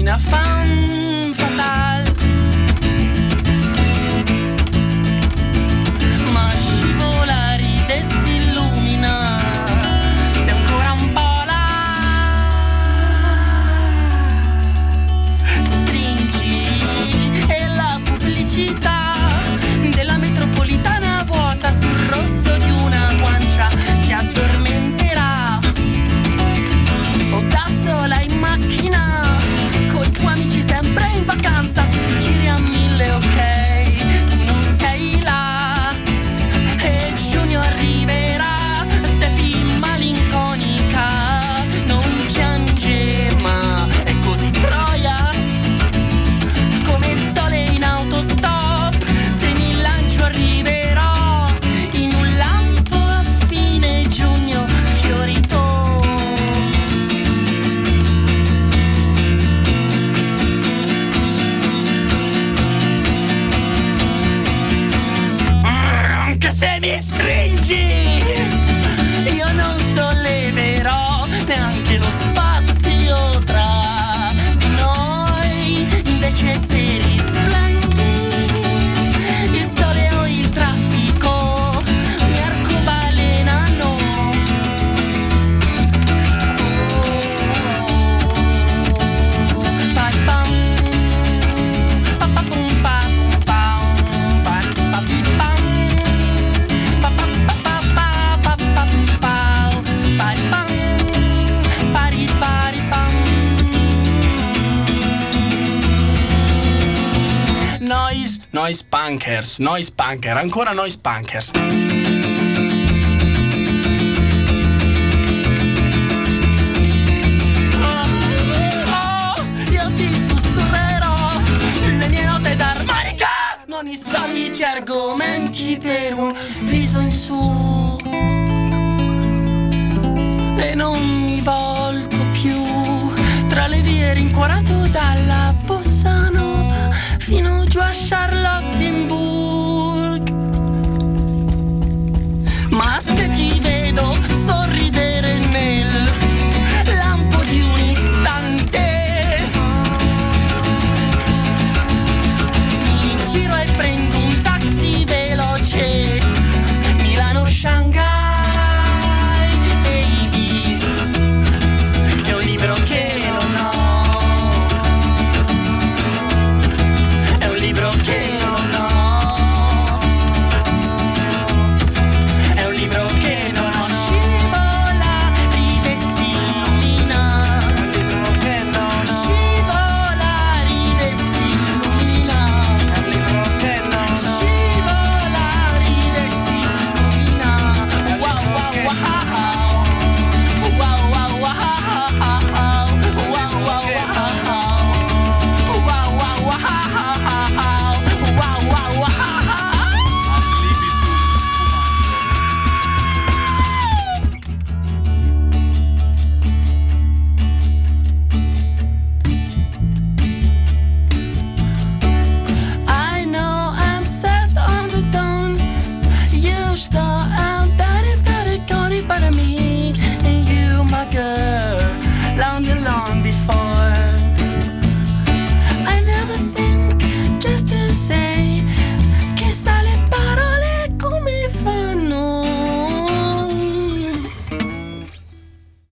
una femme fatale. Ma scivola, ride e si illumina, sei ancora un po' là. Stringi e la pubblicità della metropolitana vuota sul rosso di una guancia ti addormenterà. O da sola in macchina coi tuoi amici sempre in vacanza, se ti giri a 1000 ok, tu non sei là. E giugno arriverà, Stefi malinconica, non piange ma è così troia, come il sole in autostop. Se mi lancio arriverò in un lampo a fine giugno fiorito. Anche se mi stringi, io non solleverò neanche lo spazio tra di noi. Invece se risplendi il sole o il traffico mi arcobalenano. Pari pam, pa pa pum pa pum pam, pari pa pi pam, pa pa pa pa pa pa pa pum pau, pari pam, pari pari pam. Noise punkers, noise punker, ancora noise punkers. Oh, io ti sussurrerò le mie note d'armonica, non i soliti argomenti per un viso in su. E non mi volto più tra le vie rincuorato dalla bossa nova fino giù a Charlotte